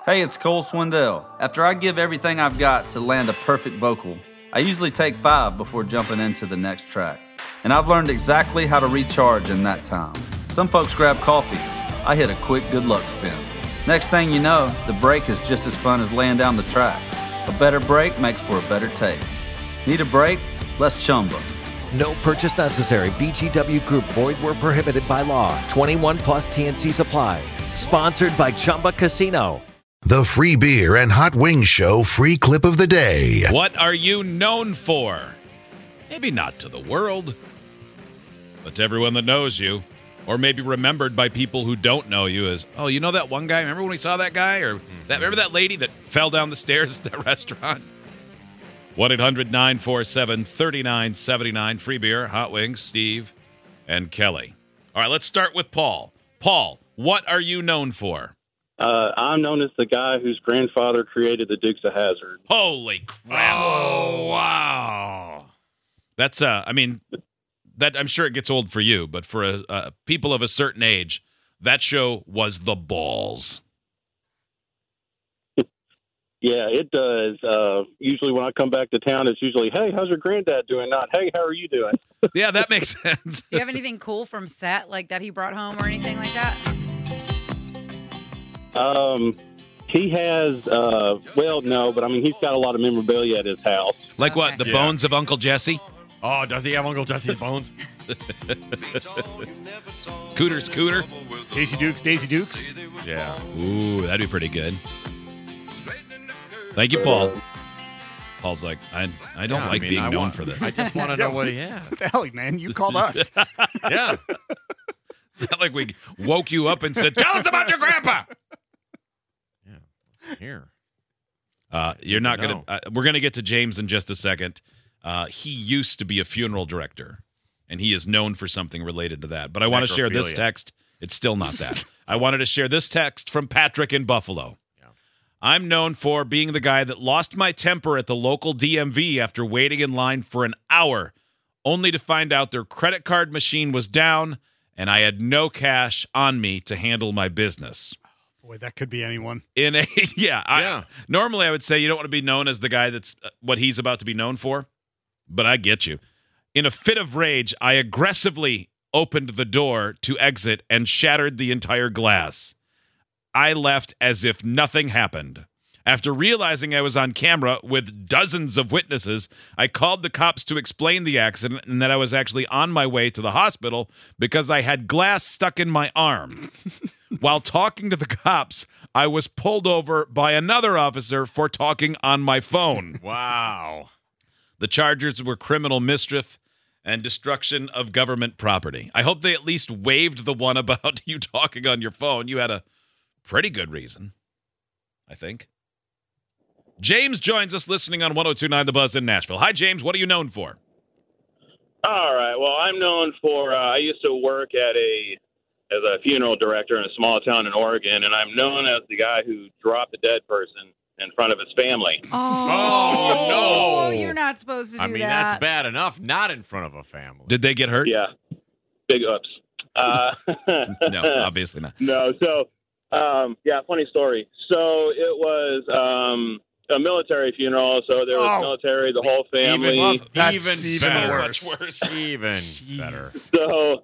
Hey, it's Cole Swindell. After I give everything I've got to land a perfect vocal, I usually take 5 before jumping into the next track. And I've learned exactly how to recharge in that time. Some folks grab coffee. I hit a quick good luck spin. Next thing you know, the break is just as fun as laying down the track. A better break makes for a better take. Need a break? Let's Chumba. No purchase necessary. VGW Group. Void where prohibited by law. 21 plus TNC Supply. Sponsored by Chumba Casino. The Free Beer and Hot Wings Show free clip of the day. What are you known for? Maybe not to the world, but to everyone that knows you. Or maybe remembered by people who don't know you as, oh, you know that one guy? Remember when we saw that guy? Or remember that lady that fell down the stairs at that restaurant? 1-800-947-3979. Free Beer, Hot Wings, Steve, and Kelly. All right, let's start with Paul. Paul, what are you known for? I'm known as the guy whose grandfather created the Dukes of Hazzard. Holy crap. Oh, wow. That's, that I'm sure it gets old for you, but for people of a certain age, that show was the balls. Yeah, it does. Usually when I come back to town, it's usually, hey, how's your granddad doing? Not, hey, how are you doing? Yeah, that makes sense. Do you have anything cool from set, like that he brought home or anything like that? He has, no, but he's got a lot of memorabilia at his house. Like what? The bones of Uncle Jesse? Oh, does he have Uncle Jesse's bones? Cooter's Cooter? Daisy Dukes? Yeah. Ooh, that'd be pretty good. Thank you, Paul. Paul's like, I don't like being known for this. I just want to know what he has. What the hell, man? You called us. Yeah. It's not like we woke you up and said, tell us about your grandpa. Yeah. Here. You're not going to we're going to get to James in just a second. He used to be a funeral director, and he is known for something related to that. But I want to share this text. It's still not that. I wanted to share this text from Patrick in Buffalo. Yeah. I'm known for being the guy that lost my temper at the local DMV after waiting in line for an hour, only to find out their credit card machine was down, and I had no cash on me to handle my business. Boy, that could be anyone. Normally I would say you don't want to be known as the guy that's what he's about to be known for, but I get you. In a fit of rage, I aggressively opened the door to exit and shattered the entire glass. I left as if nothing happened. After realizing I was on camera with dozens of witnesses, I called the cops to explain the accident and that I was actually on my way to the hospital because I had glass stuck in my arm. While talking to the cops, I was pulled over by another officer for talking on my phone. Wow. The charges were criminal mischief and destruction of government property. I hope they at least waived the one about you talking on your phone. You had a pretty good reason, I think. James joins us listening on 102.9 The Buzz in Nashville. Hi, James. What are you known for? All right. Well, I'm known for, I used to work as a funeral director in a small town in Oregon, and I'm known as the guy who dropped a dead person in front of his family. Oh, no. You're not supposed to do that. That's bad enough, not in front of a family. Did they get hurt? Yeah. Big ups. No, obviously not. No. So, funny story. So it was a military funeral, so there was military, the whole family. Even better. much worse. Even better. So,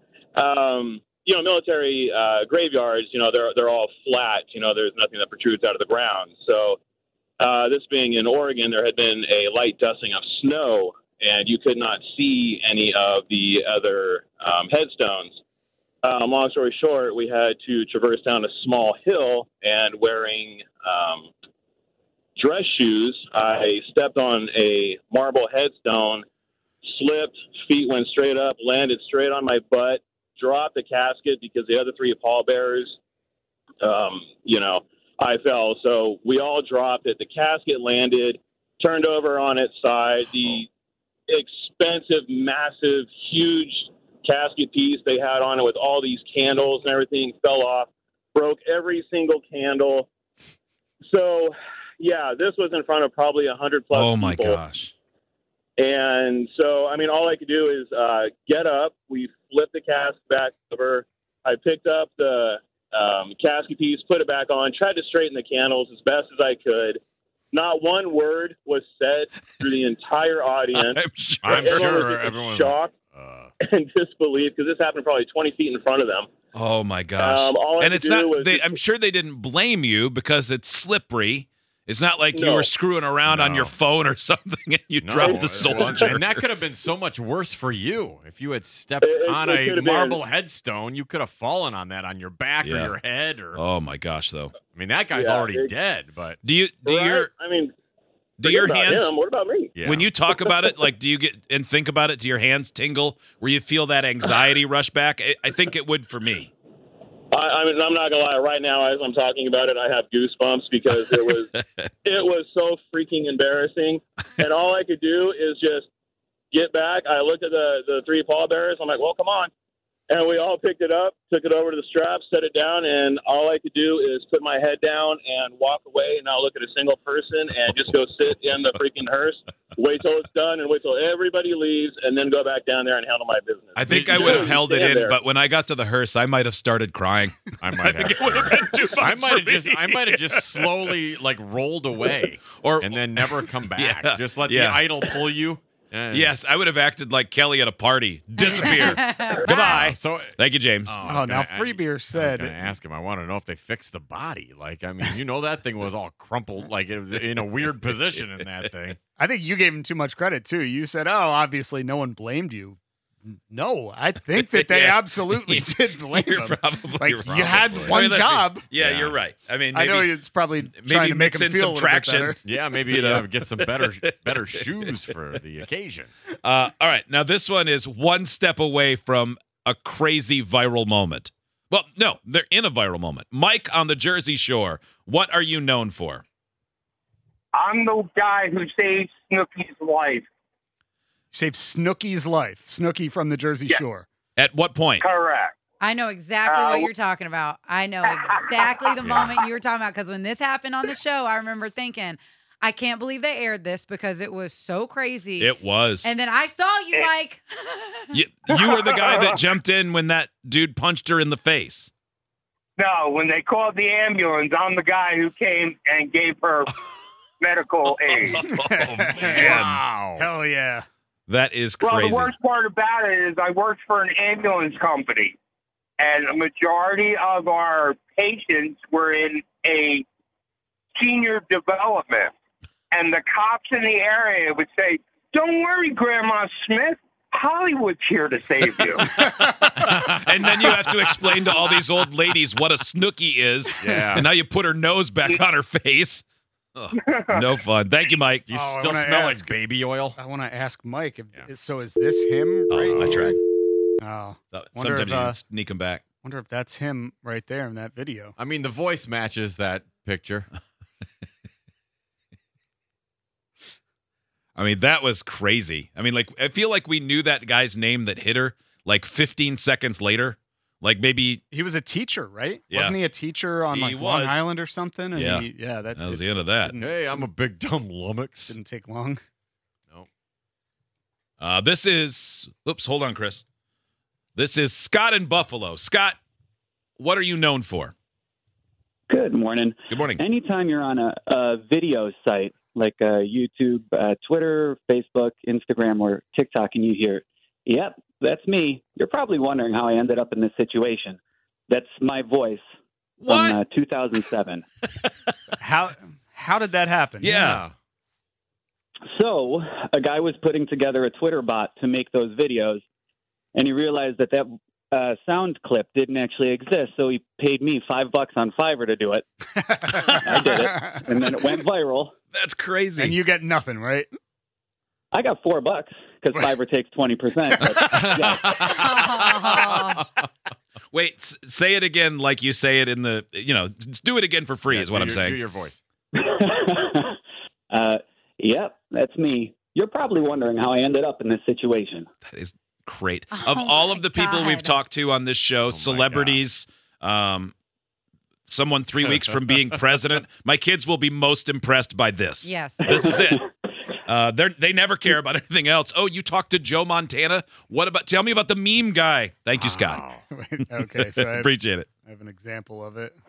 military graveyards, they're all flat. There's nothing that protrudes out of the ground. So this being in Oregon, there had been a light dusting of snow, and you could not see any of the other headstones. Long story short, we had to traverse down a small hill, and wearing dress shoes, I stepped on a marble headstone, slipped, feet went straight up, landed straight on my butt, dropped the casket because the other 3 pallbearers, I fell. So we all dropped it. The casket landed, turned over on its side. The expensive, massive, huge casket piece they had on it with all these candles and everything fell off, broke every single candle. So, yeah, this was in front of probably 100 plus people. Oh, my gosh. And so, all I could do is get up. We flipped the cask back over. I picked up the casket piece, put it back on, tried to straighten the candles as best as I could. Not one word was said through the entire audience. I'm Everyone sure was just everyone's shocked and disbelief because this happened probably 20 feet in front of them. Oh my gosh! All I And could it's do not. was I'm sure they didn't blame you because it's slippery. It's not like you No. were screwing around on No. your phone or something and you No, dropped the it soldier. wasn't. And that could have been so much worse for you if you had stepped on it a could have been. marble headstone. You could have fallen on that on your back Yeah. or your head, or Oh my gosh! Though, I mean, that guy's Yeah, already dead. But do Right? your I mean, do forget your about hands him. What about me? yeah. when you talk about it, like, do you get and think about it? Do your hands tingle? Where you feel that anxiety rush back? I think it would for me. I mean, I'm not gonna lie. Right now, as I'm talking about it, I have goosebumps because it was so freaking embarrassing. And all I could do is just get back. I looked at the three pallbearers. I'm like, well, come on. And we all picked it up, took it over to the straps, set it down, and all I could do is put my head down and walk away and not look at a single person and just go sit in the freaking hearse, wait till it's done, and wait till everybody leaves, and then go back down there and handle my business. I think I would have held it Stand in, there. but when I got to the hearse, I might have started crying. I might have. It would have been too much I might have for just me. I might have just slowly like rolled away Or and then never come back. Yeah, Just let the yeah. idol pull you. Yes, I would have acted like Kelly at a party. Disappear. Goodbye. So Thank you, James. Oh, now Free Beer I was said, going to ask him. I want to know if they fixed the body. Like, I mean, you know, that thing was all crumpled, like it was in a weird position in that thing. I think you gave him too much credit, too. You said, oh, obviously no one blamed you. No, I think that they Yeah. absolutely did blame You're him. probably Like, right. you had I mean, one let's be- job. Yeah, Yeah. you're right. I mean, I know maybe, it's probably trying maybe to make mix him in feel some a little traction. bit better. Yeah, maybe You know. get some better shoes for the occasion. all right. Now, this one is one step away from a crazy viral moment. Well, no, they're in a viral moment. Mike on the Jersey Shore, what are you known for? I'm the guy who saved Snooki's life. Saved Snooki's life. Snooki from the Jersey Yeah. Shore. At what point? Correct. I know exactly what you're talking about. I know exactly the moment you were talking about because when this happened on the show, I remember thinking, I can't believe they aired this because it was so crazy. It was. And then I saw you, Mike. You were the guy that jumped in when that dude punched her in the face. No, when they called the ambulance, I'm the guy who came and gave her medical aid. Oh, man. Wow. Hell yeah. That is Well, crazy. the worst part about it is I worked for an ambulance company, and a majority of our patients were in a senior development. And the cops in the area would say, "Don't worry, Grandma Smith. Hollywood's here to save you." And then you have to explain to all these old ladies what a snooki is. Yeah. And now you put her nose back on her face. Ugh, no fun. Thank you, Mike. Do you Oh, I still wanna smell ask- like baby oil? I want to ask Mike. Yeah. So is this him? Right? I tried. Oh, Wonder Sometimes if, you can sneak them back. wonder if that's him right there in that video. I mean, the voice matches that picture. I mean, that was crazy. I mean, like, I feel like we knew that guy's name that hit her like 15 seconds later. Like maybe He was a teacher, right? Yeah. Wasn't he a teacher on He like Long was. Island or something? And Yeah. that that was it the end of that. Hey, I'm a big dumb lummox. didn't take long. This is, oops, hold on, Chris. This is Scott in Buffalo. Scott, what are you known for? Good morning. Good morning. Anytime you're on a video site like YouTube, Twitter, Facebook, Instagram, or TikTok, and you hear, "Yep, that's me," you're probably wondering how I ended up in this situation. That's my voice What? from 2007. How did that happen? Yeah. So a guy was putting together a Twitter bot to make those videos, and he realized that sound clip didn't actually exist. So he paid me $5 on Fiverr to do it. I did it, and then it went viral. That's crazy. And you get nothing, right? I got $4 because Fiverr takes 20%. But, yeah. Wait, say it again like you say it in the, just do it again for free is what I'm saying. Do your voice. Yep, that's me. You're probably wondering how I ended up in this situation. That is great. Oh Of all my of the people God. we've talked to on this show, my celebrities, someone 3 weeks from being president, my kids will be most impressed by this. Yes. This is it. They never care about anything else. Oh, you talked to Joe Montana? Tell me about the meme guy. Thank you, Scott. Okay, so appreciate it. I have an example of it.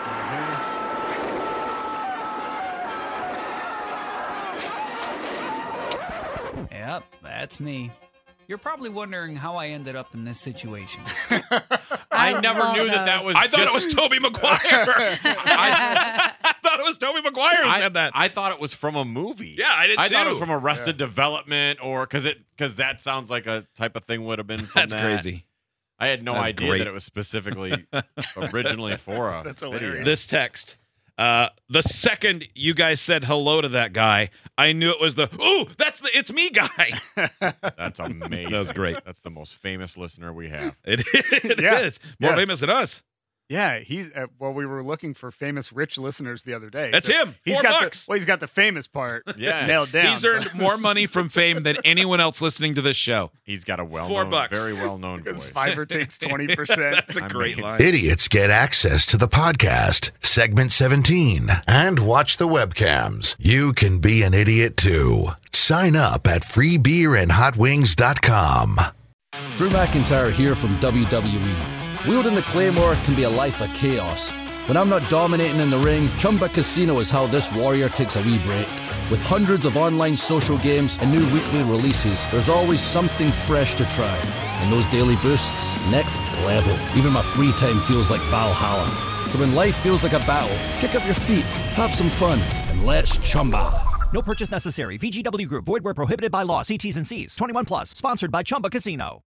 Yep, that's me. You're probably wondering how I ended up in this situation. I never knew that was. I thought it was Tobey Maguire. I thought it was Tobey Maguire who said that. I thought it was from a movie. Yeah, I did too. I thought it was from Arrested Development, or because that sounds like a type of thing would have been from That's that. Crazy. I had no That's idea great. that it was specifically originally for a That's video. hilarious. This text. The second you guys said hello to that guy, I knew it was it's me guy. That's amazing. That was great. That's the most famous listener we have. It Yeah. is. More Yeah. famous than us. Yeah, he's we were looking for famous rich listeners the other day. That's him. He's $4. got he's got the famous part nailed down. He's earned more money from fame than anyone else listening to this show. He's got a well-known, $4. very well-known because voice. Fiverr takes 20%. That's a great line. Idiots get access to the podcast, segment 17, and watch the webcams. You can be an idiot too. Sign up at freebeerandhotwings.com. Drew McIntyre here from WWE. Wielding the Claymore can be a life of chaos. When I'm not dominating in the ring, Chumba Casino is how this warrior takes a wee break. With hundreds of online social games and new weekly releases, there's always something fresh to try. And those daily boosts, next level. Even my free time feels like Valhalla. So when life feels like a battle, kick up your feet, have some fun, and let's Chumba. No purchase necessary. VGW Group. Void where prohibited by law. See T's and C's. 21 plus. Sponsored by Chumba Casino.